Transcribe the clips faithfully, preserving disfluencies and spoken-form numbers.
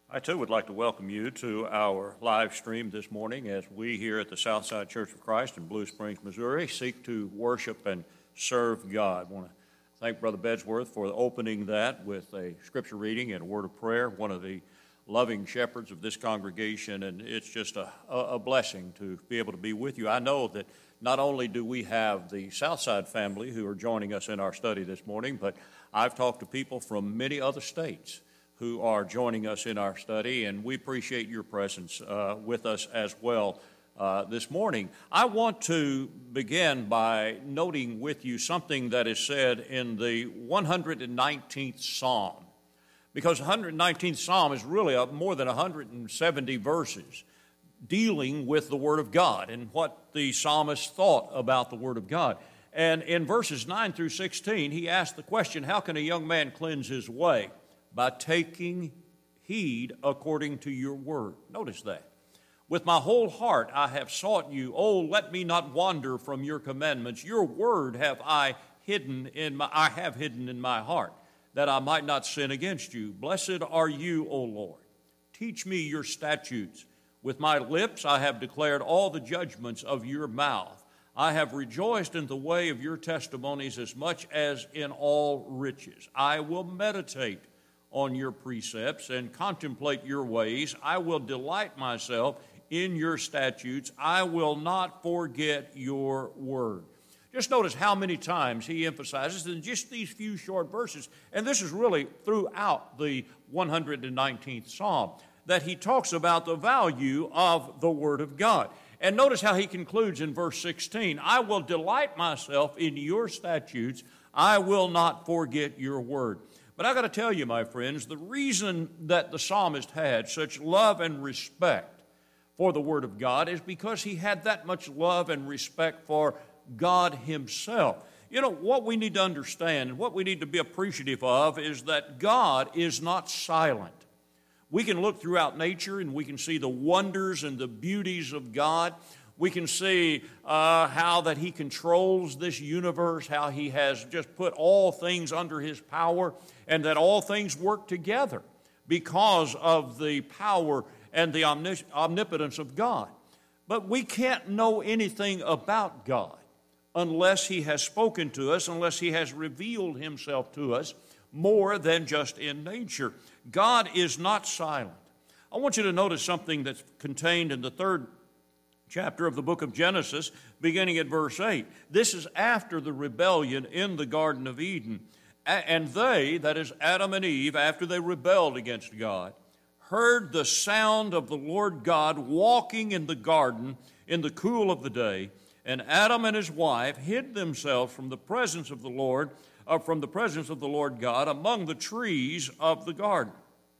I too would like to welcome you to our live stream this morning as we here at the Southside Church of Christ in Blue Springs, Missouri seek to worship and serve God. I want to thank Brother Bedsworth for opening that with a scripture reading and a word of prayer, one of the loving shepherds of this congregation, and it's just a, a blessing to be able to be with you. I know that not only do we have the Southside family who are joining us in our study this morning, but I've talked to people from many other states who are joining us in our study, and we appreciate your presence uh, with us as well uh, this morning. I want to begin by noting with you something that is said in the one hundred nineteenth Psalm, because the one hundred nineteenth Psalm is really a, more than one hundred seventy verses dealing with the Word of God and what the psalmist thought about the Word of God. And in verses nine through sixteen, he asked the question, how can a young man cleanse his way? By taking heed according to your word. Notice that. With my whole heart I have sought you. Oh, let me not wander from your commandments. Your word have I hidden in my, I have hidden in my heart, that I might not sin against you. Blessed are you, O Lord. Teach me your statutes. With my lips I have declared all the judgments of your mouth. I have rejoiced in the way of your testimonies as much as in all riches. I will meditate on your precepts and contemplate your ways. I will delight myself in your statutes. I will not forget your word. Just notice how many times he emphasizes in just these few short verses, and this is really throughout the one hundred nineteenth Psalm, that he talks about the value of the Word of God. And notice how he concludes in verse sixteen, I will delight myself in your statutes. I will not forget your word. But I've got to tell you, my friends, the reason that the psalmist had such love and respect for the Word of God is because he had that much love and respect for God himself. You know, what we need to understand and what we need to be appreciative of is that God is not silent. We can look throughout nature and we can see the wonders and the beauties of God. We can see uh, how that he controls this universe, how he has just put all things under his power, and that all things work together because of the power and the omnis- omnipotence of God. But we can't know anything about God unless he has spoken to us, unless he has revealed himself to us more than just in nature. God is not silent. I want you to notice something that's contained in the third chapter of the book of Genesis, beginning at verse eight. This is after the rebellion in the Garden of Eden. And they, that is Adam and Eve, after they rebelled against God, heard the sound of the Lord God walking in the garden in the cool of the day. And Adam and his wife hid themselves from the presence of the Lord, uh, from the presence of the Lord God among the trees of the garden.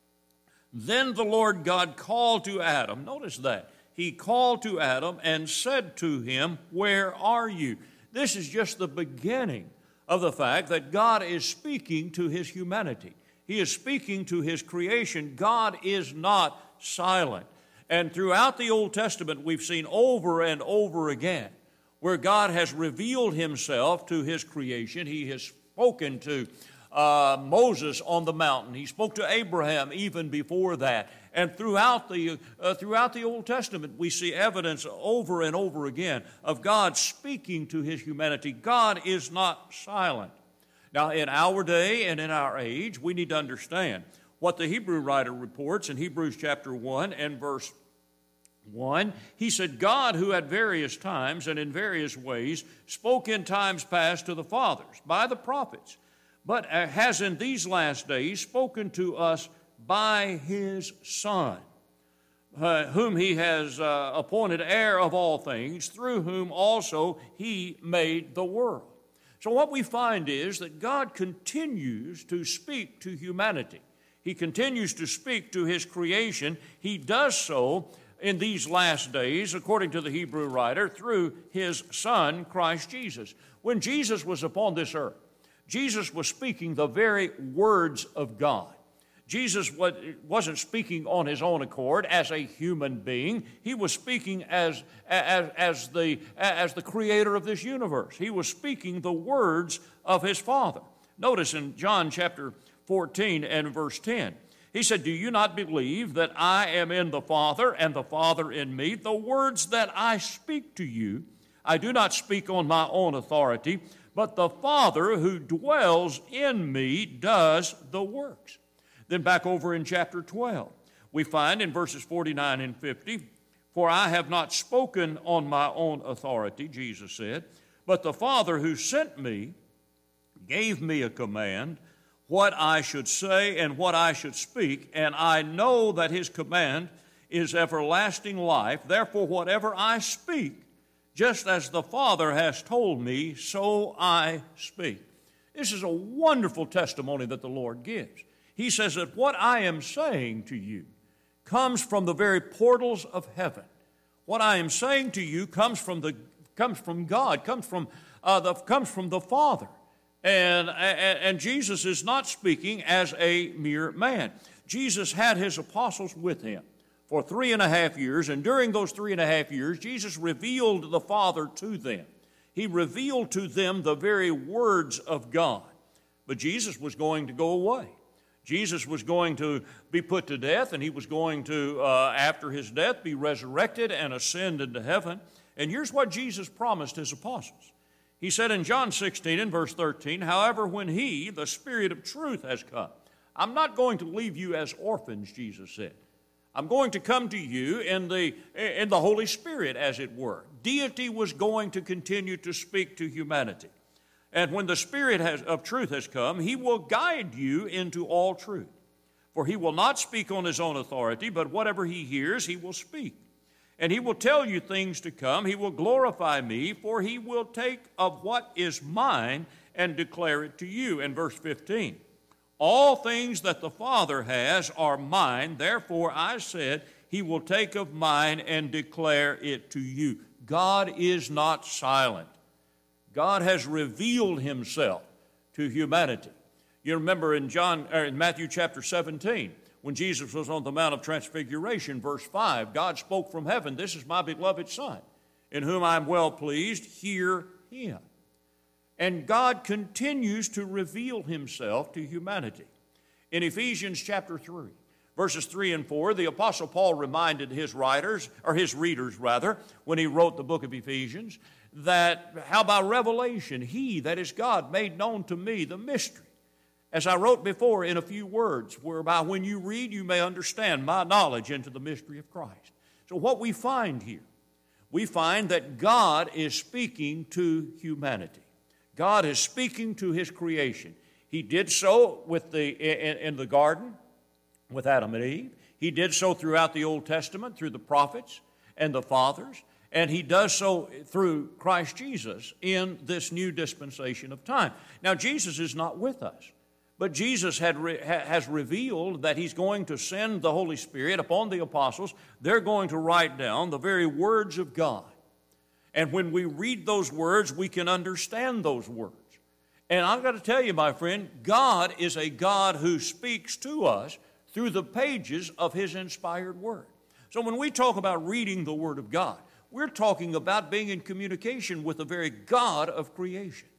Then the Lord God called to Adam. Notice that. He called to Adam and said to him, where are you? This is just the beginning of the fact that God is speaking to his humanity. He is speaking to his creation. God is not silent. And throughout the Old Testament, we've seen over and over again where God has revealed himself to his creation. He has spoken to uh, Moses on the mountain. He spoke to Abraham even before that. And throughout the, uh, throughout the Old Testament, we see evidence over and over again of God speaking to his humanity. God is not silent. Now, in our day and in our age, we need to understand what the Hebrew writer reports in Hebrews chapter one and verse one. He said, God, who at various times and in various ways spoke in times past to the fathers by the prophets, but has in these last days spoken to us by his Son, uh, whom he has uh, appointed heir of all things, through whom also he made the world. So what we find is that God continues to speak to humanity. He continues to speak to his creation. He does so in these last days, according to the Hebrew writer, through his Son, Christ Jesus. When Jesus was upon this earth, Jesus was speaking the very words of God. Jesus wasn't speaking on his own accord as a human being. He was speaking as, as, as, the, as the creator of this universe. He was speaking the words of his Father. Notice in John chapter fourteen and verse ten, He said, do you not believe that I am in the Father and the Father in me? The words that I speak to you, I do not speak on my own authority, but the Father who dwells in me does the works. Then back over in chapter twelve, we find in verses forty-nine and fifty, for I have not spoken on my own authority, Jesus said, but the Father who sent me gave me a command, what I should say and what I should speak, and I know that his command is everlasting life. Therefore, whatever I speak, just as the Father has told me, so I speak. This is a wonderful testimony that the Lord gives. He says that what I am saying to you comes from the very portals of heaven. What I am saying to you comes from the comes from God, comes from uh, the comes from the Father. And, and, and Jesus is not speaking as a mere man. Jesus had his apostles with him for three and a half years, and during those three and a half years, Jesus revealed the Father to them. He revealed to them the very words of God. But Jesus was going to go away. Jesus was going to be put to death, and he was going to, uh, after his death, be resurrected and ascend into heaven. And here's what Jesus promised his apostles. He said in John sixteen and verse thirteen, however, when he, the Spirit of truth, has come, I'm not going to leave you as orphans, Jesus said. I'm going to come to you in the, in the Holy Spirit, as it were. Deity was going to continue to speak to humanity. And when the Spirit has, of truth has come, he will guide you into all truth. For he will not speak on his own authority, but whatever he hears, he will speak. And he will tell you things to come. He will glorify me, for he will take of what is mine and declare it to you. In verse fifteen, all things that the Father has are mine. Therefore I said, he will take of mine and declare it to you. God is not silent. God has revealed himself to humanity. You remember in John, or in Matthew chapter seventeen, when Jesus was on the Mount of Transfiguration, verse five, God spoke from heaven, this is my beloved Son, in whom I am well pleased, hear him. And God continues to reveal himself to humanity. In Ephesians chapter three, verses three and four, the Apostle Paul reminded his writers, or his readers rather, when he wrote the book of Ephesians, that how by revelation he, that is God, made known to me the mystery, as I wrote before in a few words, whereby when you read you may understand my knowledge into the mystery of Christ. So what we find here, we find that God is speaking to humanity. God is speaking to his creation. He did so with the, in, in the garden with Adam and Eve. He did so throughout the Old Testament through the prophets and the fathers. And he does so through Christ Jesus in this new dispensation of time. Now, Jesus is not with us. But Jesus had re- has revealed that he's going to send the Holy Spirit upon the apostles. They're going to write down the very words of God. And when we read those words, we can understand those words. And I've got to tell you, my friend, God is a God who speaks to us through the pages of his inspired word. So when we talk about reading the Word of God, we're talking about being in communication with the very God of creation.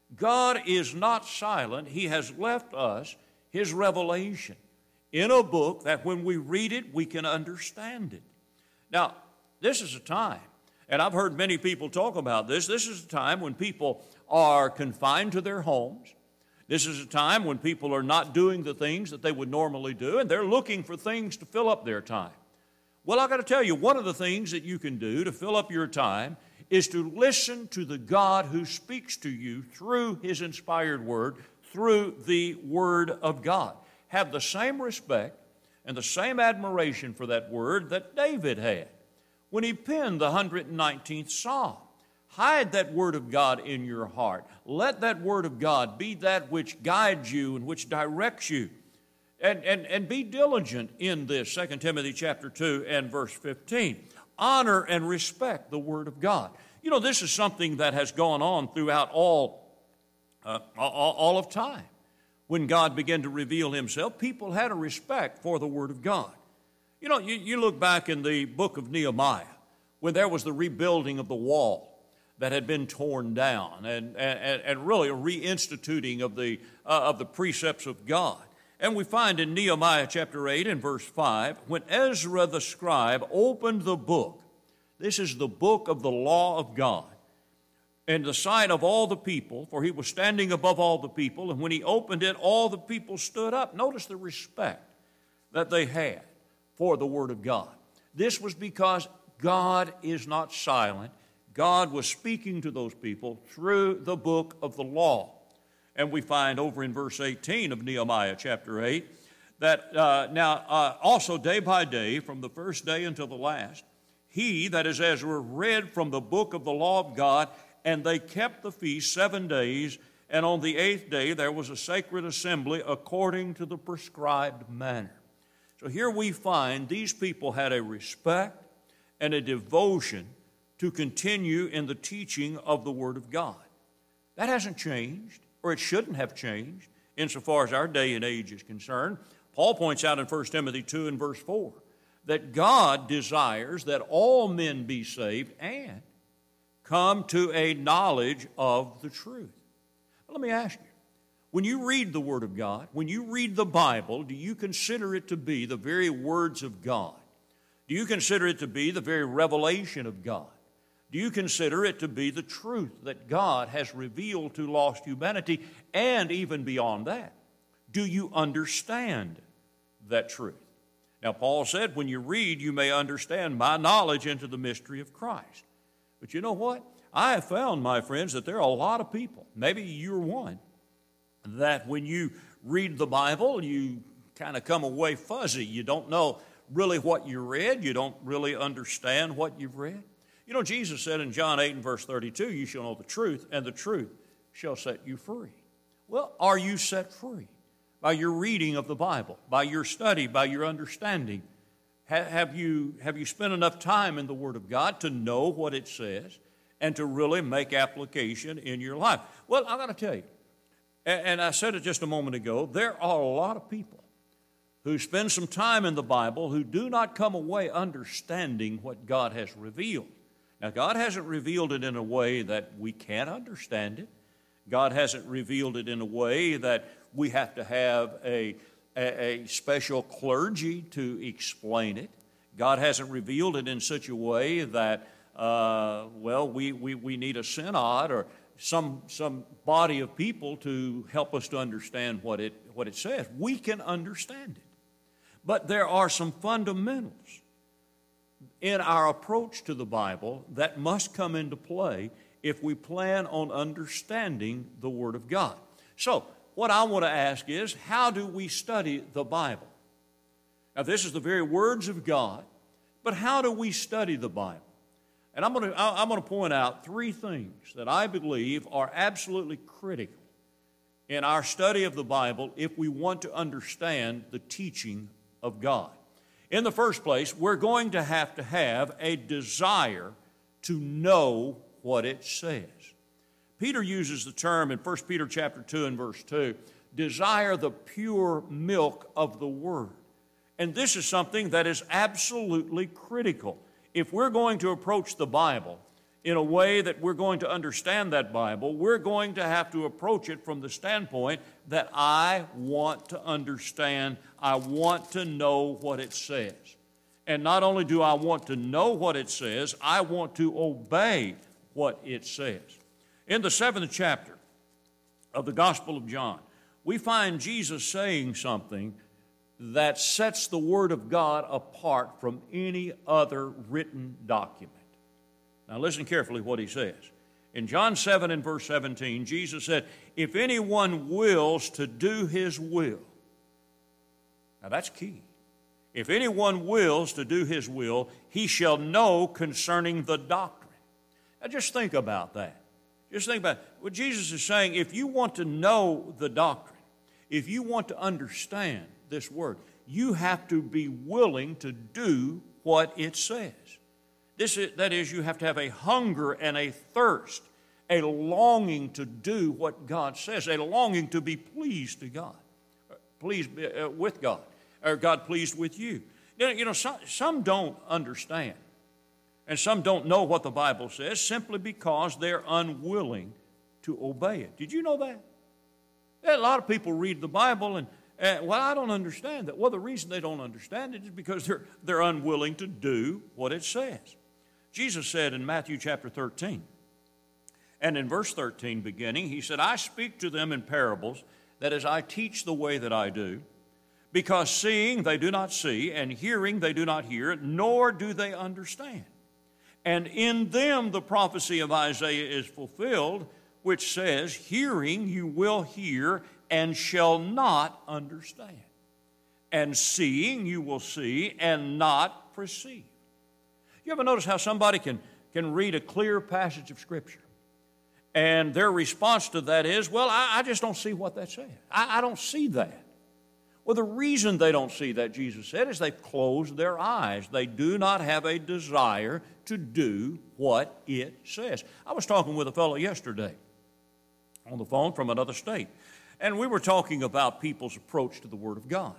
God is not silent. He has left us his revelation in a book that when we read it, we can understand it. Now, this is a time, and I've heard many people talk about this, this is a time when people are confined to their homes. This is a time when people are not doing the things that they would normally do, and they're looking for things to fill up their time. Well, I've got to tell you, one of the things that you can do to fill up your time is to listen to the God who speaks to you through his inspired word, through the Word of God. Have the same respect and the same admiration for that word that David had when he penned the one hundred nineteenth Psalm. Hide that Word of God in your heart. Let that Word of God be that which guides you and which directs you. And, and, and be diligent in this, Second Timothy chapter two and verse fifteen. Honor and respect the Word of God. You know, this is something that has gone on throughout all, uh, all, all of time. When God began to reveal himself, people had a respect for the Word of God. You know, you, you look back in the book of Nehemiah, when there was the rebuilding of the wall that had been torn down, and, and, and really a reinstituting of the, uh, of the precepts of God. And we find in Nehemiah chapter eight and verse five, when Ezra the scribe opened the book, this is the book of the law of God, in the sight of all the people, for he was standing above all the people, and when he opened it, all the people stood up. Notice the respect that they had for the Word of God. This was because God is not silent. God was speaking to those people through the book of the law. And we find over in verse eighteen of Nehemiah chapter eight that uh, now uh, also day by day, from the first day until the last, he, that is Ezra, read from the book of the law of God, and they kept the feast seven days, and on the eighth day there was a sacred assembly according to the prescribed manner. So here we find these people had a respect and a devotion to continue in the teaching of the Word of God. That hasn't changed, or it shouldn't have changed, insofar as our day and age is concerned. Paul points out in First Timothy two and verse four that God desires that all men be saved and come to a knowledge of the truth. Let me ask you, when you read the Word of God, when you read the Bible, do you consider it to be the very words of God? Do you consider it to be the very revelation of God? Do you consider it to be the truth that God has revealed to lost humanity? And even beyond that, do you understand that truth? Now, Paul said, when you read, you may understand my knowledge into the mystery of Christ. But you know what? I have found, my friends, that there are a lot of people, maybe you're one, that when you read the Bible, you kind of come away fuzzy. You don't know really what you read. You don't really understand what you've read. You know, Jesus said in John eight and verse thirty-two, you shall know the truth, and the truth shall set you free. Well, are you set free by your reading of the Bible, by your study, by your understanding? Have you, have you spent enough time in the Word of God to know what it says and to really make application in your life? Well, I'm going to tell you, and I said it just a moment ago, there are a lot of people who spend some time in the Bible who do not come away understanding what God has revealed. Now, God hasn't revealed it in a way that we can't understand it. God hasn't revealed it in a way that we have to have a, a, a special clergy to explain it. God hasn't revealed it in such a way that, uh, well, we, we, we need a synod or some, some body of people to help us to understand what it, what it says. We can understand it. But there are some fundamentals in our approach to the Bible that must come into play if we plan on understanding the Word of God. So, what I want to ask is, how do we study the Bible? Now, this is the very words of God, but how do we study the Bible? And I'm going to, I'm going to point out three things that I believe are absolutely critical in our study of the Bible if we want to understand the teaching of God. In the first place, we're going to have to have a desire to know what it says. Peter uses the term in First Peter chapter two and verse two, desire the pure milk of the Word. And this is something that is absolutely critical. If we're going to approach the Bible in a way that we're going to understand that Bible, we're going to have to approach it from the standpoint that I want to understand, I want to know what it says. And not only do I want to know what it says, I want to obey what it says. In the seventh chapter of the Gospel of John, we find Jesus saying something that sets the Word of God apart from any other written document. Now listen carefully what he says. In John seven and verse seventeen, Jesus said, if anyone wills to do his will. Now that's key. If anyone wills to do his will, he shall know concerning the doctrine. Now just think about that. Just think about it. What Jesus is saying, if you want to know the doctrine, if you want to understand this word, you have to be willing to do what it says. This is, that is, you have to have a hunger and a thirst, a longing to do what God says, a longing to be pleased to God, pleased uh, with God, or God pleased with you. You know, some, some don't understand, and some don't know what the Bible says simply because they're unwilling to obey it. Did you know that? A lot of people read the Bible and And, well, I don't understand that. Well, the reason they don't understand it is because they're, they're unwilling to do what it says. Jesus said in Matthew chapter thirteen, and in verse thirteen beginning, he said, I speak to them in parables, that as I teach the way that I do, because seeing they do not see, and hearing they do not hear, nor do they understand. And in them the prophecy of Isaiah is fulfilled, which says, hearing you will hear, and shall not understand. And seeing you will see, and not perceive. You ever notice how somebody can, can read a clear passage of Scripture, and their response to that is, well, I, I just don't see what that says. I, I don't see that. Well, the reason they don't see that, Jesus said, is they've closed their eyes. They do not have a desire to do what it says. I was talking with a fellow yesterday on the phone from another state, and we were talking about people's approach to the Word of God.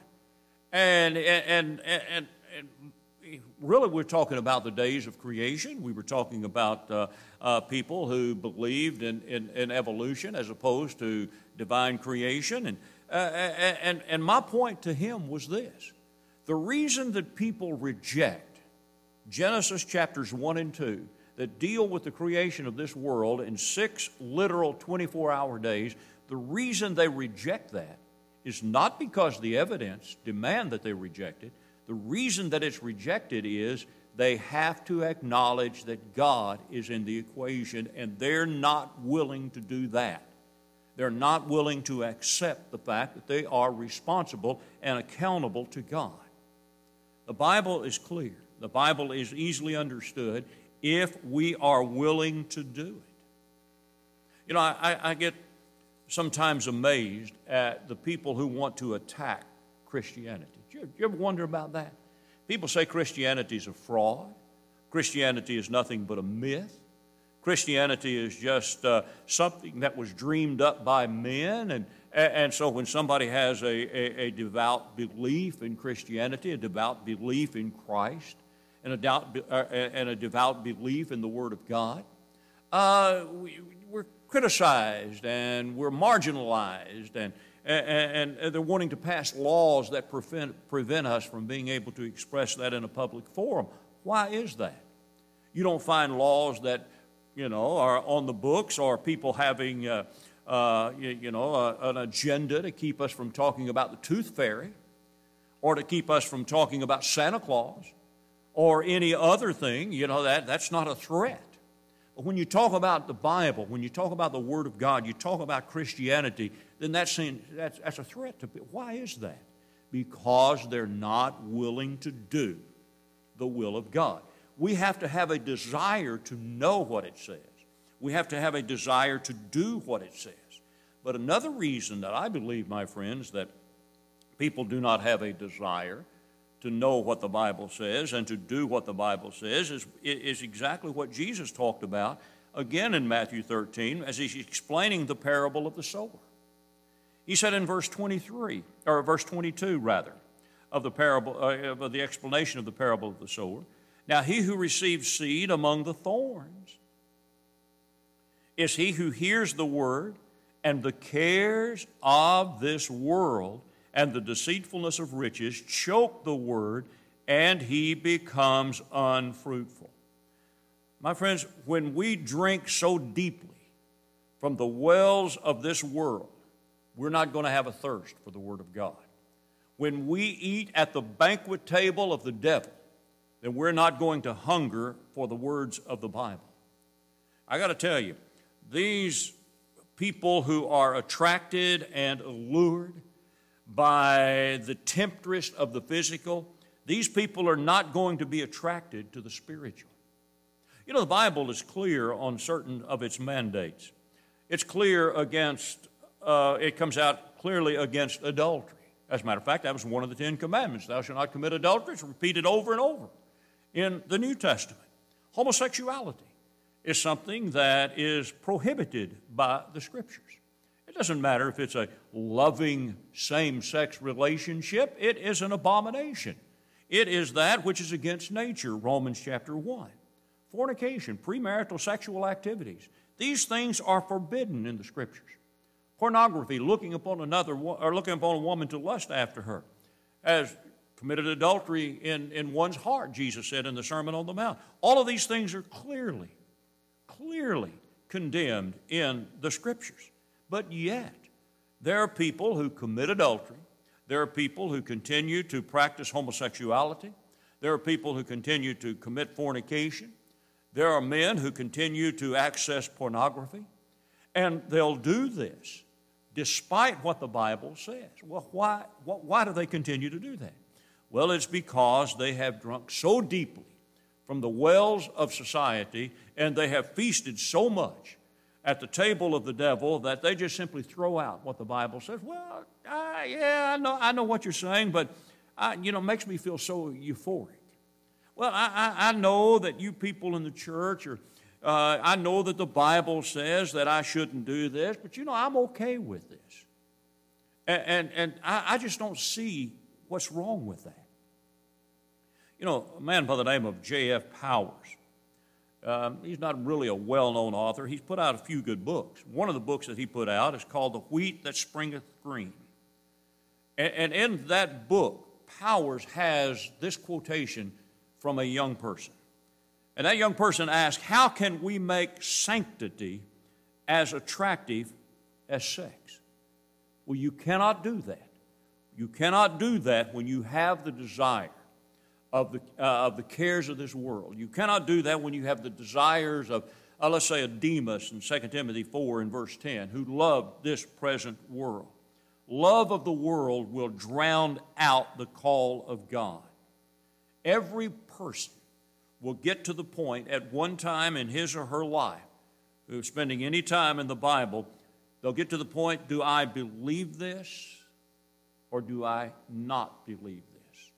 And, and, and, and, and really, we're talking about the days of creation. We were talking about uh, uh, people who believed in, in, in evolution as opposed to divine creation. And, uh, and, and my point to him was this. The reason that people reject Genesis chapters one and two that deal with the creation of this world in six literal twenty-four hour days, the reason they reject that is not because the evidence demand that they reject it. The reason that it's rejected is they have to acknowledge that God is in the equation, and they're not willing to do that. They're not willing to accept the fact that they are responsible and accountable to God. The Bible is clear. The Bible is easily understood if we are willing to do it. You know, I, I get sometimes amazed at the people who want to attack Christianity. Do you, do you ever wonder about that? People say Christianity is a fraud. Christianity is nothing but a myth. Christianity is just uh, something that was dreamed up by men. And, and so when somebody has a, a, a devout belief in Christianity, a devout belief in Christ, and a, doubt, uh, and a devout belief in the Word of God, uh, we, we're criticized and we're marginalized, and, and, and they're wanting to pass laws that prevent, prevent us from being able to express that in a public forum. Why is that? You don't find laws that, you know, are on the books, or people having, uh, uh, you, you know, uh, an agenda to keep us from talking about the tooth fairy, or to keep us from talking about Santa Claus, or any other thing. You know, that that's not a threat. But when you talk about the Bible, when you talk about the Word of God, you talk about Christianity, then that's, that's, that's a threat to people. Why is that? Because they're not willing to do the will of God. We have to have a desire to know what it says. We have to have a desire to do what it says. But another reason that I believe, my friends, that people do not have a desire to know what the Bible says and to do what the Bible says is, is exactly what Jesus talked about again in Matthew thirteen as he's explaining the parable of the sower. He said in verse twenty-three, or verse twenty-two rather, of the parable, uh, of the explanation of the parable of the sower, now he who receives seed among the thorns is he who hears the word, and the cares of this world and the deceitfulness of riches choke the word, and he becomes unfruitful. My friends, when we drink so deeply from the wells of this world, we're not going to have a thirst for the Word of God. When we eat at the banquet table of the devil, then we're not going to hunger for the words of the Bible. I got to tell you, these people who are attracted and allured by the temptress of the physical, these people are not going to be attracted to the spiritual. You know, the Bible is clear on certain of its mandates. It's clear against, uh, it comes out clearly against adultery. As a matter of fact, that was one of the Ten Commandments. Thou shalt not commit adultery. It's repeated over and over in the New Testament. Homosexuality is something that is prohibited by the Scriptures. It doesn't matter if it's a loving same-sex relationship. It is an abomination. It is that which is against nature, Romans chapter one. Fornication, premarital sexual activities, these things are forbidden in the Scriptures. Pornography, looking upon another, or looking upon a woman to lust after her, has committed adultery in, in one's heart, Jesus said in the Sermon on the Mount. All of these things are clearly, clearly condemned in the Scriptures. But yet, there are people who commit adultery. There are people who continue to practice homosexuality. There are people who continue to commit fornication. There are men who continue to access pornography. And they'll do this despite what the Bible says. Well, why, why do they continue to do that? Well, it's because they have drunk so deeply from the wells of society, and they have feasted so much at the table of the devil that they just simply throw out what the Bible says. Well, uh, yeah, I know, I know what you're saying, but I, you know, it makes me feel so euphoric. Well, I, I, I know that you people in the church are, uh, I know that the Bible says that I shouldn't do this, but you know, I'm okay with this. And, and, and I, I just don't see what's wrong with that. You know, a man by the name of J F Powers, um, he's not really a well-known author. He's put out a few good books. One of the books that he put out is called The Wheat That Springeth Green. And, and in that book, Powers has this quotation from a young person. And that young person asked, how can we make sanctity as attractive as sex? Well, you cannot do that. You cannot do that when you have the desire of the, uh, of the cares of this world. You cannot do that when you have the desires of, uh, let's say, a Demas in Second Timothy four and verse ten, who loved this present world. Love of the world will drown out the call of God. Every person will get to the point at one time in his or her life, who's spending any time in the Bible, they'll get to the point, do I believe this or do I not believe this?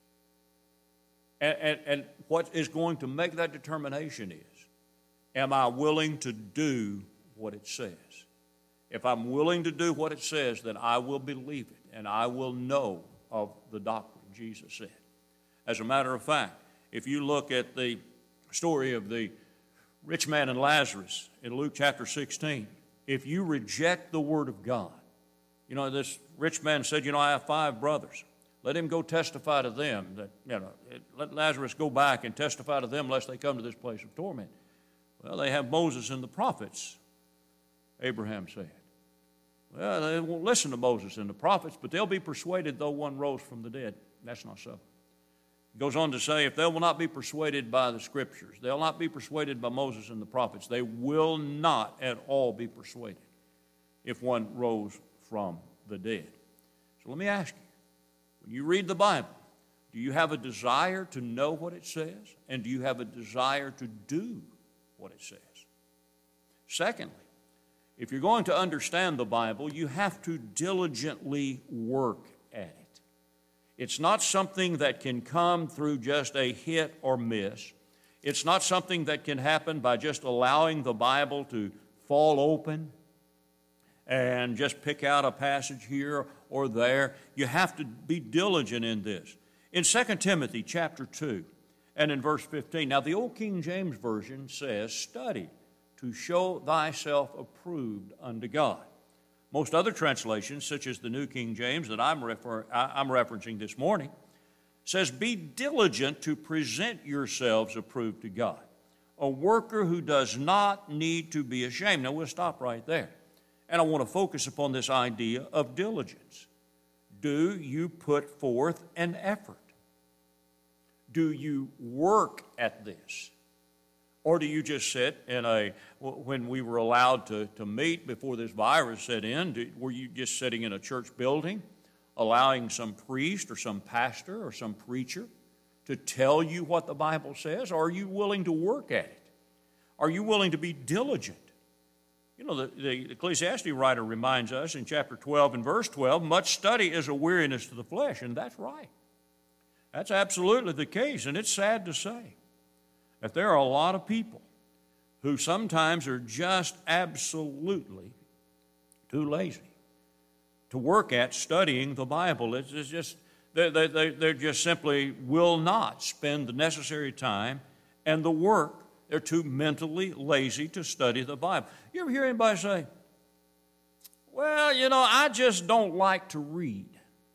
And, and, and what is going to make that determination is, am I willing to do what it says? If I'm willing to do what it says, then I will believe it and I will know of the doctrine Jesus said. As a matter of fact, if you look at the story of the rich man and Lazarus in Luke chapter sixteen, if you reject the word of God, you know, this rich man said, you know, I have five brothers. Let him go testify to them that, you know, let Lazarus go back and testify to them lest they come to this place of torment. Well, they have Moses and the prophets, Abraham said. Well, they won't listen to Moses and the prophets, but they'll be persuaded though one rose from the dead. That's not so. He goes on to say, if they will not be persuaded by the Scriptures, they'll not be persuaded by Moses and the prophets, they will not at all be persuaded if one rose from the dead. So let me ask you, when you read the Bible, do you have a desire to know what it says? And do you have a desire to do what it says? Secondly, if you're going to understand the Bible, you have to diligently work at it. It's not something that can come through just a hit or miss. It's not something that can happen by just allowing the Bible to fall open and just pick out a passage here or there. You have to be diligent in this. In Second Timothy chapter two and in verse fifteen, now the old King James Version says, study to show thyself approved unto God. Most other translations, such as the New King James that I'm, refer- I'm referencing this morning, says, be diligent to present yourselves approved to God, a worker who does not need to be ashamed. Now, we'll stop right there. And I want to focus upon this idea of diligence. Do you put forth an effort? Do you work at this? Or do you just sit in a, when we were allowed to, to meet before this virus set in, do, were you just sitting in a church building, allowing some priest or some pastor or some preacher to tell you what the Bible says? Or are you willing to work at it? Are you willing to be diligent? You know, the, the Ecclesiastes writer reminds us in chapter twelve and verse twelve, much study is a weariness to the flesh, and that's right. That's absolutely the case, and it's sad to say that there are a lot of people who sometimes are just absolutely too lazy to work at studying the Bible. It's, it's just, they, they, they just simply will not spend the necessary time and the work. They're too mentally lazy to study the Bible. You ever hear anybody say, Well, you know, I just don't like to read.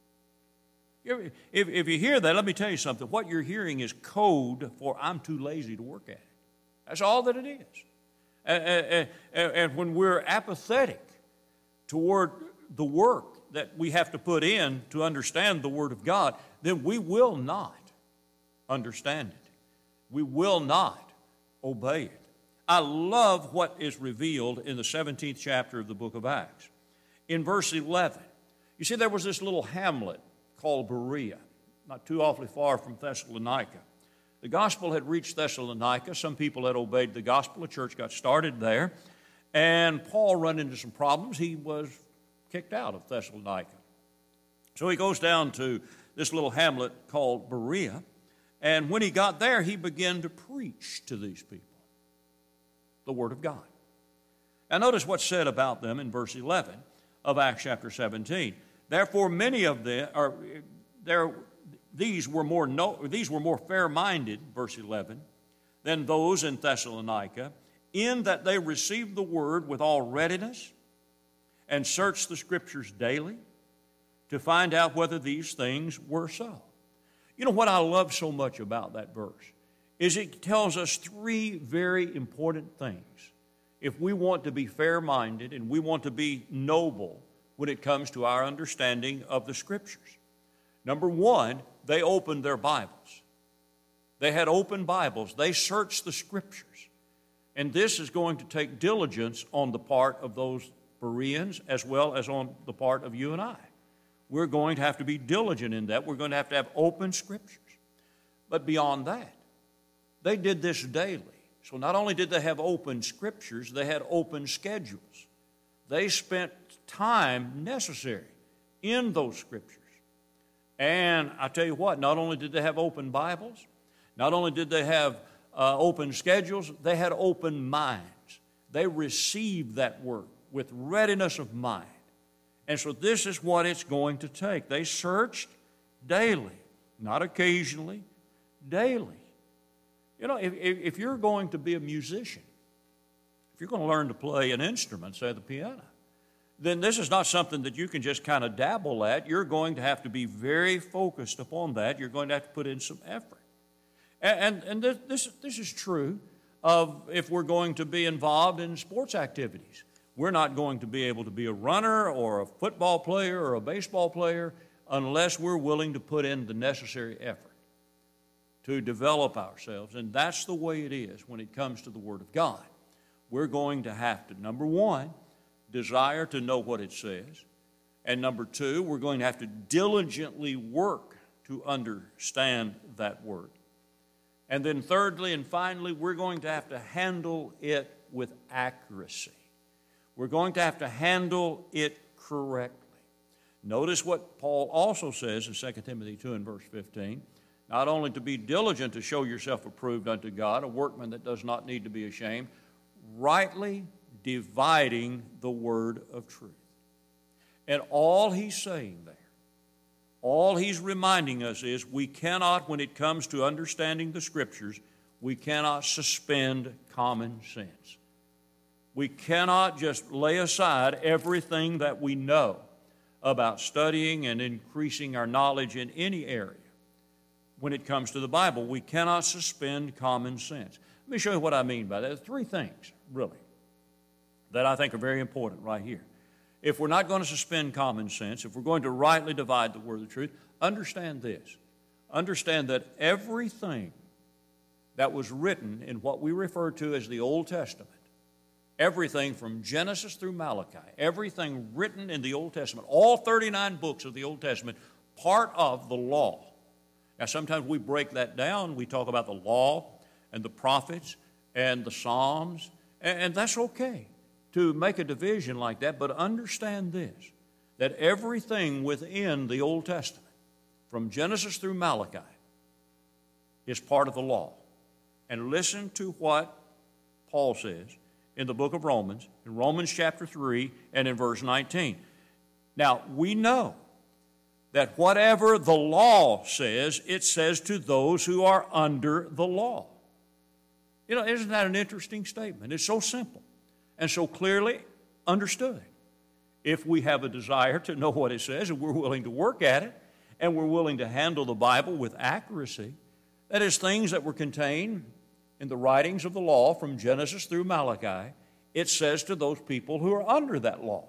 If, if you hear that, let me tell you something. What you're hearing is code for I'm too lazy to work at it. That's all that it is. And, and, and when we're apathetic toward the work that we have to put in to understand the Word of God, then we will not understand it. We will not obey it. I love what is revealed in the seventeenth chapter of the book of Acts. In verse eleven, you see there was this little hamlet called Berea, not too awfully far from Thessalonica. The gospel had reached Thessalonica. Some people had obeyed the gospel. A church got started there. And Paul ran into some problems. He was kicked out of Thessalonica. So he goes down to this little hamlet called Berea. And when he got there, he began to preach to these people the Word of God. Now notice what's said about them in verse eleven of Acts chapter seventeen. Therefore, many of them are there. These were more no, these were more fair-minded, verse eleven, than those in Thessalonica, in that they received the word with all readiness and searched the Scriptures daily to find out whether these things were so. You know what I love so much about that verse is it tells us three very important things. If we want to be fair-minded and we want to be noble when it comes to our understanding of the Scriptures. Number one, they opened their Bibles. They had open Bibles. They searched the Scriptures. And this is going to take diligence on the part of those Bereans as well as on the part of you and I. We're going to have to be diligent in that. We're going to have to have open Scriptures. But beyond that, they did this daily. So not only did they have open Scriptures, they had open schedules. They spent time necessary in those Scriptures. And I tell you what, not only did they have open Bibles, not only did they have uh, open schedules, they had open minds. They received that word with readiness of mind. And so this is what it's going to take. They searched daily, not occasionally, daily. You know, if, if you're going to be a musician, if you're going to learn to play an instrument, say the piano, then this is not something that you can just kind of dabble at. You're going to have to be very focused upon that. You're going to have to put in some effort. And, and, and this, this, this is true of if we're going to be involved in sports activities. We're not going to be able to be a runner or a football player or a baseball player unless we're willing to put in the necessary effort to develop ourselves. And that's the way it is when it comes to the Word of God. We're going to have to, number one, desire to know what it says. And number two, we're going to have to diligently work to understand that word. And then thirdly and finally, we're going to have to handle it with accuracy. We're going to have to handle it correctly. Notice what Paul also says in Second Timothy two and verse fifteen, not only to be diligent to show yourself approved unto God, a workman that does not need to be ashamed, rightly dividing the word of truth. And all he's saying there, all he's reminding us is we cannot, when it comes to understanding the Scriptures, we cannot suspend common sense. We cannot just lay aside everything that we know about studying and increasing our knowledge in any area. When it comes to the Bible, we cannot suspend common sense. Let me show you what I mean by that. There's three things, really, that I think are very important right here. If we're not going to suspend common sense, if we're going to rightly divide the word of truth, understand this. Understand that everything that was written in what we refer to as the Old Testament, everything from Genesis through Malachi, everything written in the Old Testament, all thirty-nine books of the Old Testament, part of the law. Now, sometimes we break that down. We talk about the law and the prophets and the Psalms, and that's okay to make a division like that, but understand this, that everything within the Old Testament, from Genesis through Malachi, is part of the law. And listen to what Paul says in the book of Romans, in Romans chapter three and in verse nineteen. Now, we know that whatever the law says, it says to those who are under the law. You know, isn't that an interesting statement? It's so simple and so clearly understood. if we have a desire to know what it says and we're willing to work at it and we're willing to handle the Bible with accuracy. That is, things that were contained in the writings of the law from Genesis through Malachi, it says to those people who are under that law.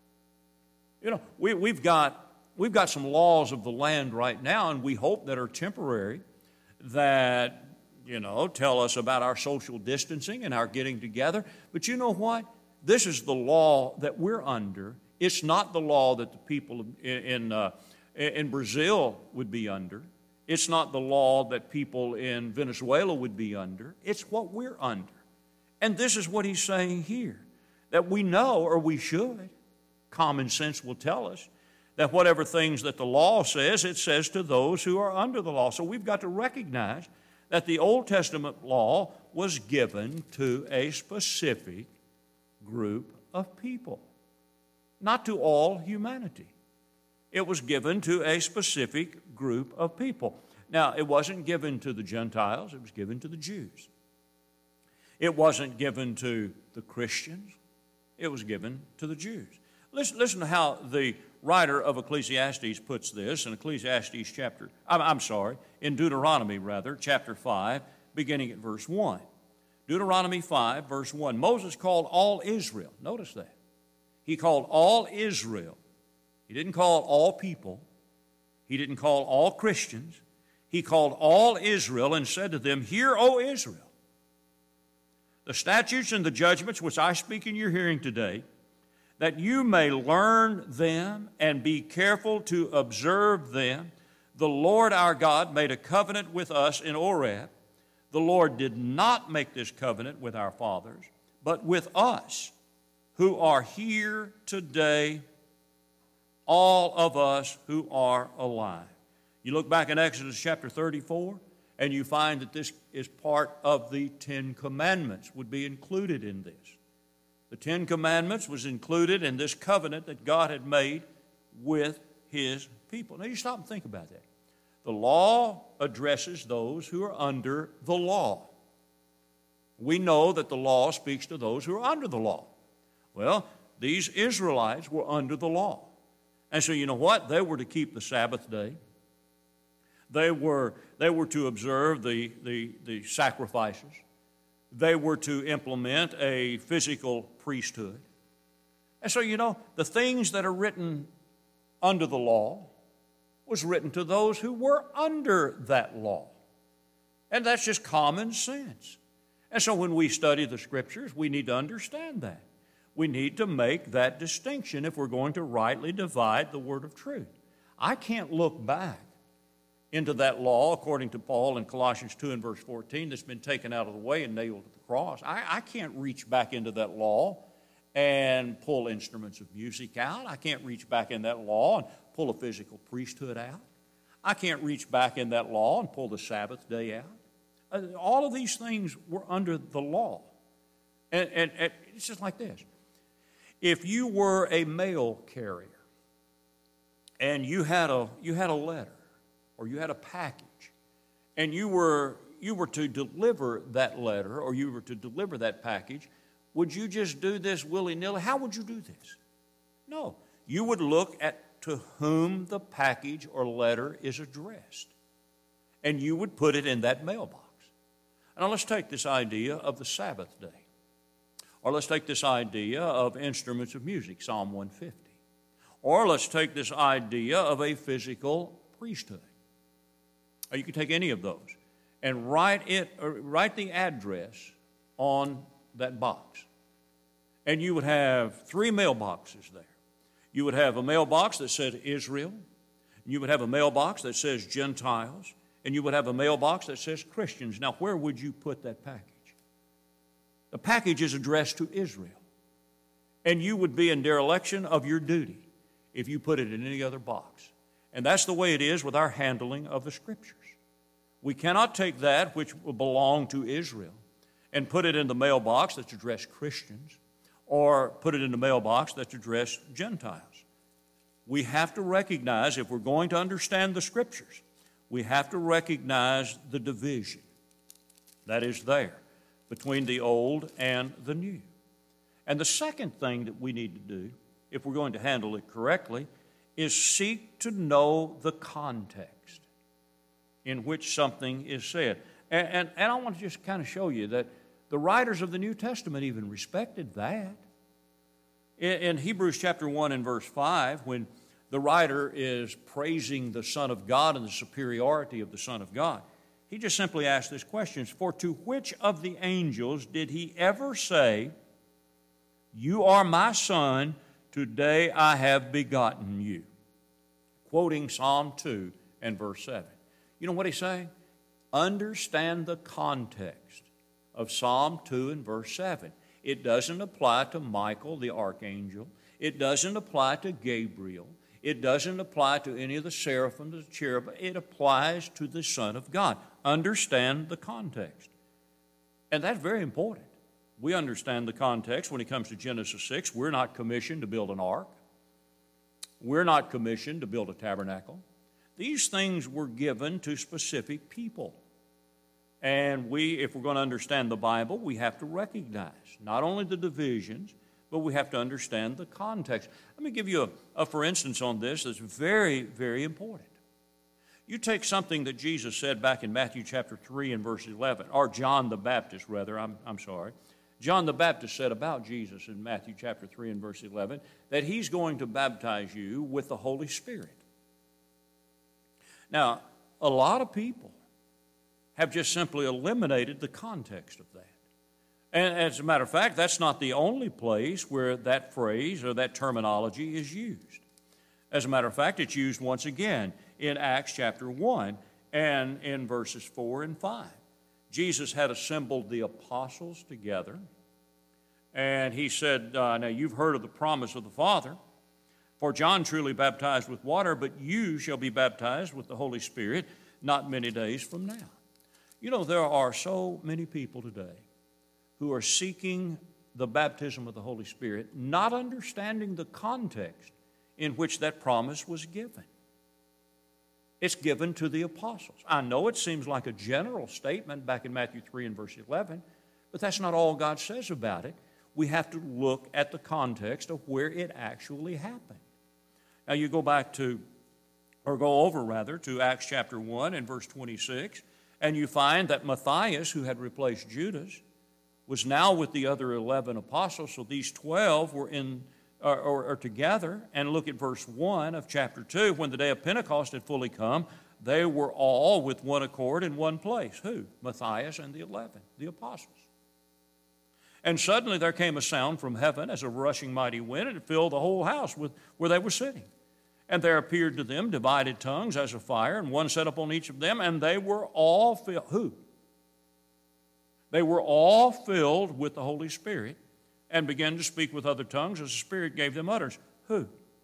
You know, we, we've got, we've got some laws of the land right now, and we hope that are temporary, that, you know, tell us about our social distancing and our getting together. But you know what? This is the law that we're under. It's not the law that the people in, in, uh, in Brazil would be under. It's not the law that people in Venezuela would be under. It's what we're under. And this is what he's saying here, that we know, or we should, common sense will tell us, that whatever things that the law says, it says to those who are under the law. So we've got to recognize that the Old Testament law was given to a specific group of people, not to all humanity. It was given to a specific group of people. Now, it wasn't given to the Gentiles, it was given to the Jews. It wasn't given to the Christians, it was given to the Jews. Listen, listen to how the writer of Ecclesiastes puts this in Ecclesiastes chapter, I'm, I'm sorry, in Deuteronomy rather, chapter five, beginning at verse one. Deuteronomy five, verse one. Moses called all Israel. Notice that. He called all Israel. He didn't call all people. He didn't call all Christians. He called all Israel and said to them, "Hear, O Israel, the statutes and the judgments which I speak in your hearing today, that you may learn them and be careful to observe them. The Lord our God made a covenant with us in Oreb. The Lord did not make this covenant with our fathers, but with us who are here today, all of us who are alive." You look back in Exodus chapter thirty-four, and you find that this is part of the Ten Commandments, would be included in this. The Ten Commandments was included in this covenant that God had made with his people. Now you stop and think about that. The law addresses those who are under the law. We know that the law speaks to those who are under the law. Well, these Israelites were under the law. And so you know what? They were to keep the Sabbath day. They were, they were to observe the, the, the sacrifices. They were to implement a physical priesthood. And so, you know, the things that are written under the law was written to those who were under that law. And that's just common sense. And so when we study the Scriptures, we need to understand that. We need to make that distinction if we're going to rightly divide the word of truth. I can't look back into that law, according to Paul in Colossians two and verse fourteen, that's been taken out of the way and nailed to the cross. I, I can't reach back into that law and pull instruments of music out. I can't reach back in that law and pull a physical priesthood out. I can't reach back in that law and pull the Sabbath day out. Uh, all of these things were under the law. And, and, and it's just like this. If you were a mail carrier and you had a, you had a letter, or you had a package, and you were, you were to deliver that letter, or you were to deliver that package, would you just do this willy-nilly? How would you do this? No. You would look at to whom the package or letter is addressed, and you would put it in that mailbox. Now let's take this idea of the Sabbath day, or let's take this idea of instruments of music, Psalm one fifty, or let's take this idea of a physical priesthood. Or you can take any of those and write it, or write the address on that box. And you would have three mailboxes there. You would have a mailbox that said Israel, and you would have a mailbox that says Gentiles, and you would have a mailbox that says Christians. Now, where would you put that package? The package is addressed to Israel, and you would be in dereliction of your duty if you put it in any other box. And that's the way it is with our handling of the Scriptures. We cannot take that which will belong to Israel and put it in the mailbox that's addressed Christians, or put it in the mailbox that's addressed Gentiles. We have to recognize, if we're going to understand the Scriptures, we have to recognize the division that is there between the old and the new. And the second thing that we need to do if we're going to handle it correctly, is seek to know the context in which something is said. And, and, and I want to just kind of show you that the writers of the New Testament even respected that. In, in Hebrews chapter one and verse five, when the writer is praising the Son of God and the superiority of the Son of God, he just simply asked this question: for to which of the angels did he ever say, "You are my son, today I have begotten you"? Quoting Psalm two and verse seven. You know what he's saying? Understand the context of Psalm two and verse seven. It doesn't apply to Michael, the archangel. It doesn't apply to Gabriel. It doesn't apply to any of the seraphim, the cherubim. It applies to the Son of God. Understand the context. And that's very important. We understand the context when it comes to Genesis six. We're not commissioned to build an ark. We're not commissioned to build a tabernacle. These things were given to specific people. And we, if we're going to understand the Bible, we have to recognize not only the divisions, but we have to understand the context. Let me give you a, a for instance on this that's very, very important. You take something that Jesus said back in Matthew chapter three and verse eleven, or John the Baptist rather, I'm, I'm sorry. John the Baptist said about Jesus in Matthew chapter three and verse eleven that he's going to baptize you with the Holy Spirit. Now, a lot of people have just simply eliminated the context of that. And as a matter of fact, that's not the only place where that phrase or that terminology is used. As a matter of fact, it's used once again in Acts chapter one and in verses four and five. Jesus had assembled the apostles together, and he said, uh, now you've heard of the promise of the Father, for John truly baptized with water, but you shall be baptized with the Holy Spirit not many days from now. You know, there are so many people today who are seeking the baptism of the Holy Spirit, not understanding the context in which that promise was given. It's given to the apostles. I know it seems like a general statement back in Matthew three and verse eleven, but that's not all God says about it. We have to look at the context of where it actually happened. Now you go back to, or go over rather, to Acts chapter one and verse twenty-six, and you find that Matthias, who had replaced Judas, was now with the other eleven apostles, so these twelve were in or, or, or together. And look at verse one of chapter two. When the day of Pentecost had fully come, they were all with one accord in one place. Who? Matthias and the eleven, the apostles. And suddenly there came a sound from heaven as a rushing mighty wind, and it filled the whole house with, where they were sitting. And there appeared to them divided tongues as of fire, and one sat upon each of them, and they were all filled. Who? They were all filled with the Holy Spirit and began to speak with other tongues as the Spirit gave them utterance. Who?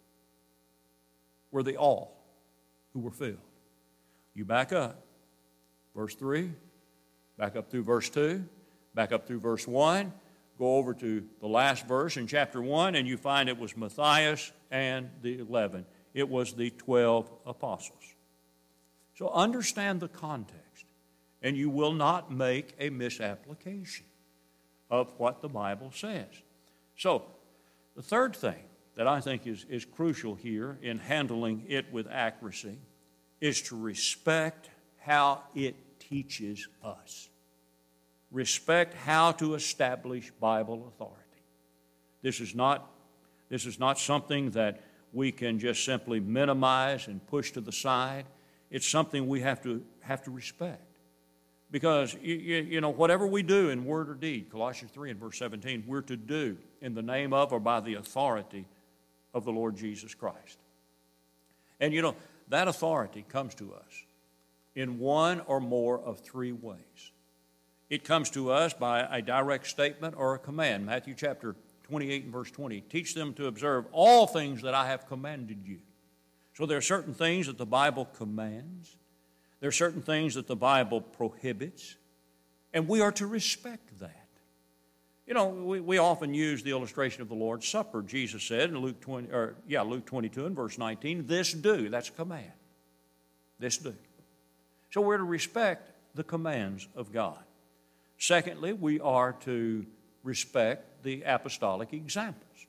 Were they all who were filled? You back up. Verse three, back up through verse two, back up through verse one, go over to the last verse in chapter one, and you find it was Matthias and the eleven. It was the twelve apostles. So understand the context, and you will not make a misapplication of what the Bible says. So the third thing that I think is, is crucial here in handling it with accuracy is to respect how it teaches us. Respect how to establish Bible authority. This is not, this is not something that we can just simply minimize and push to the side. It's something we have to have to respect. Because, you, you know, whatever we do in word or deed, Colossians three and verse seventeen, we're to do in the name of or by the authority of the Lord Jesus Christ. And, you know, that authority comes to us in one or more of three ways. It comes to us by a direct statement or a command. Matthew chapter twenty-eight and verse twenty, teach them to observe all things that I have commanded you. So there are certain things that the Bible commands. There are certain things that the Bible prohibits, and we are to respect that. You know, we, we often use the illustration of the Lord's Supper. Jesus said in Luke twenty, or yeah, Luke twenty-two and verse nineteen, this do, that's a command. This do. So we're to respect the commands of God. Secondly, we are to respect the apostolic examples.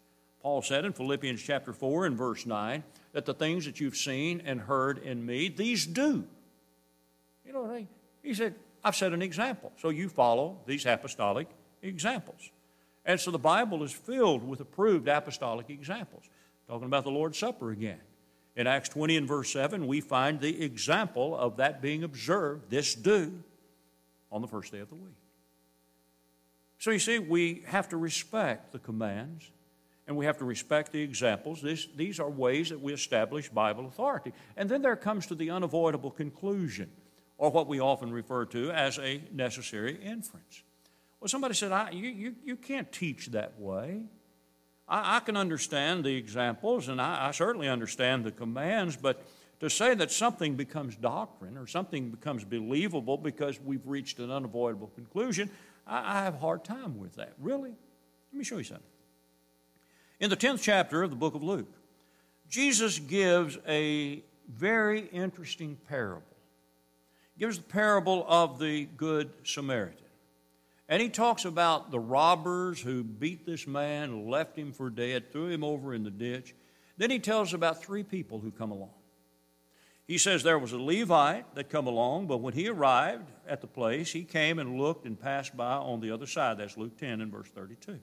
Paul said in Philippians chapter four and verse nine that the things that you've seen and heard in me, these do. You know, he said, I've set an example, so you follow these apostolic examples. And so the Bible is filled with approved apostolic examples. Talking about the Lord's Supper again. In Acts twenty and verse seven, we find the example of that being observed, this do, on the first day of the week. So you see, we have to respect the commands, and we have to respect the examples. This, these are ways that we establish Bible authority. And then there comes to the unavoidable conclusion, or what we often refer to as a necessary inference. Well, somebody said, I, you, you, you can't teach that way. I, I can understand the examples, and I, I certainly understand the commands, but to say that something becomes doctrine or something becomes believable because we've reached an unavoidable conclusion, I, I have a hard time with that. Really? Let me show you something. In the tenth chapter of the book of Luke, Jesus gives a very interesting parable. He gives the parable of the Good Samaritan. And he talks about the robbers who beat this man, left him for dead, threw him over in the ditch. Then he tells about three people who come along. He says there was a Levite that come along, but when he arrived at the place, he came and looked and passed by on the other side. That's Luke ten and verse thirty-two.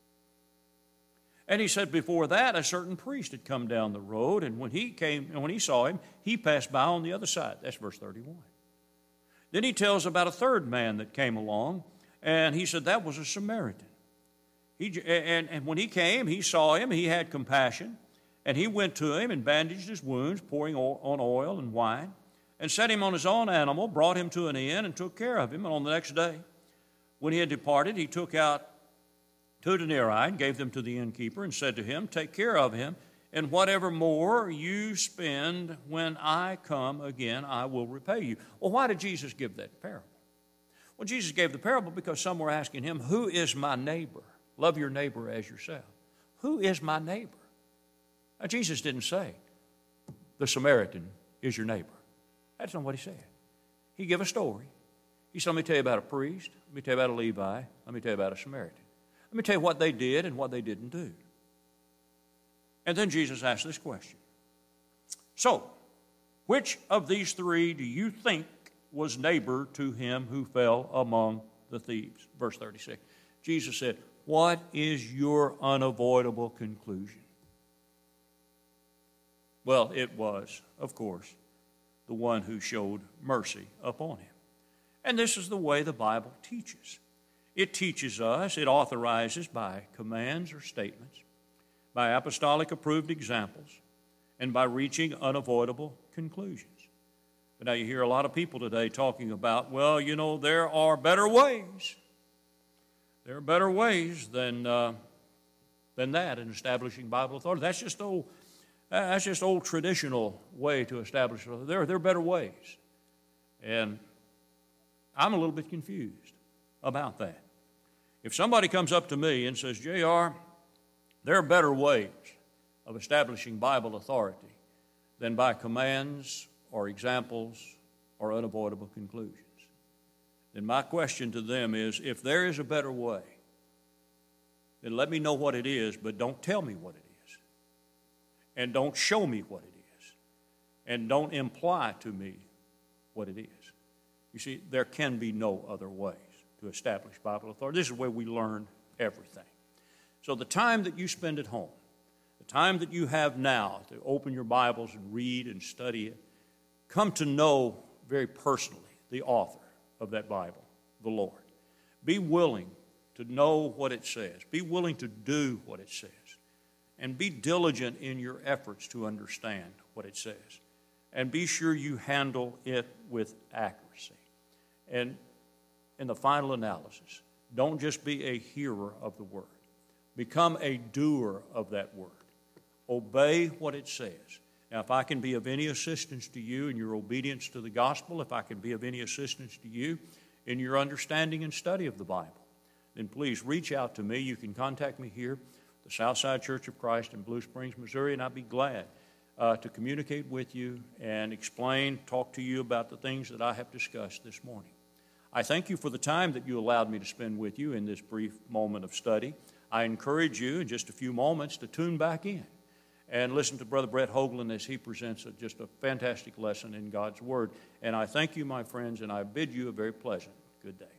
And he said before that, a certain priest had come down the road, and when he came, and when he saw him, he passed by on the other side. That's verse thirty-one. Then he tells about a third man that came along, and he said that was a Samaritan. He, and, and when he came, he saw him, he had compassion, and he went to him and bandaged his wounds, pouring on oil and wine, and set him on his own animal, brought him to an inn, and took care of him. And on the next day, when he had departed, he took out two denarii and gave them to the innkeeper and said to him, take care of him, and whatever more you spend when I come again, I will repay you. Well, why did Jesus give that parable? Well, Jesus gave the parable because some were asking him, who is my neighbor? Love your neighbor as yourself. Who is my neighbor? Now, Jesus didn't say, the Samaritan is your neighbor. That's not what he said. He gave a story. He said, let me tell you about a priest. Let me tell you about a Levi. Let me tell you about a Samaritan. Let me tell you what they did and what they didn't do. And then Jesus asked this question. So, which of these three do you think was neighbor to him who fell among the thieves? Verse thirty-six. Jesus said, what is your unavoidable conclusion? Well, it was, of course, the one who showed mercy upon him. And this is the way the Bible teaches. It teaches us, it authorizes by commands or statements, by apostolic approved examples, and by reaching unavoidable conclusions. But now you hear a lot of people today talking about, well, you know, there are better ways. There are better ways than uh, than that in establishing Bible authority. That's just old. That's just old traditional way to establish authority. There, there are better ways, and I'm a little bit confused about that. If somebody comes up to me and says, J R, there are better ways of establishing Bible authority than by commands or examples or unavoidable conclusions, then my question to them is, if there is a better way, then let me know what it is, but don't tell me what it is. And don't show me what it is. And don't imply to me what it is. You see, there can be no other ways to establish Bible authority. This is where we learn everything. So the time that you spend at home, the time that you have now to open your Bibles and read and study it, come to know very personally the author of that Bible, the Lord. Be willing to know what it says. Be willing to do what it says. And be diligent in your efforts to understand what it says. And be sure you handle it with accuracy. And in the final analysis, don't just be a hearer of the word. Become a doer of that word. Obey what it says. Now, if I can be of any assistance to you in your obedience to the gospel, if I can be of any assistance to you in your understanding and study of the Bible, then please reach out to me. You can contact me here, the Southside Church of Christ in Blue Springs, Missouri, and I'd be glad uh, to communicate with you and explain, talk to you about the things that I have discussed this morning. I thank you for the time that you allowed me to spend with you in this brief moment of study. I encourage you in just a few moments to tune back in and listen to Brother Brett Hoagland as he presents a, just a fantastic lesson in God's Word. And I thank you, my friends, and I bid you a very pleasant good day.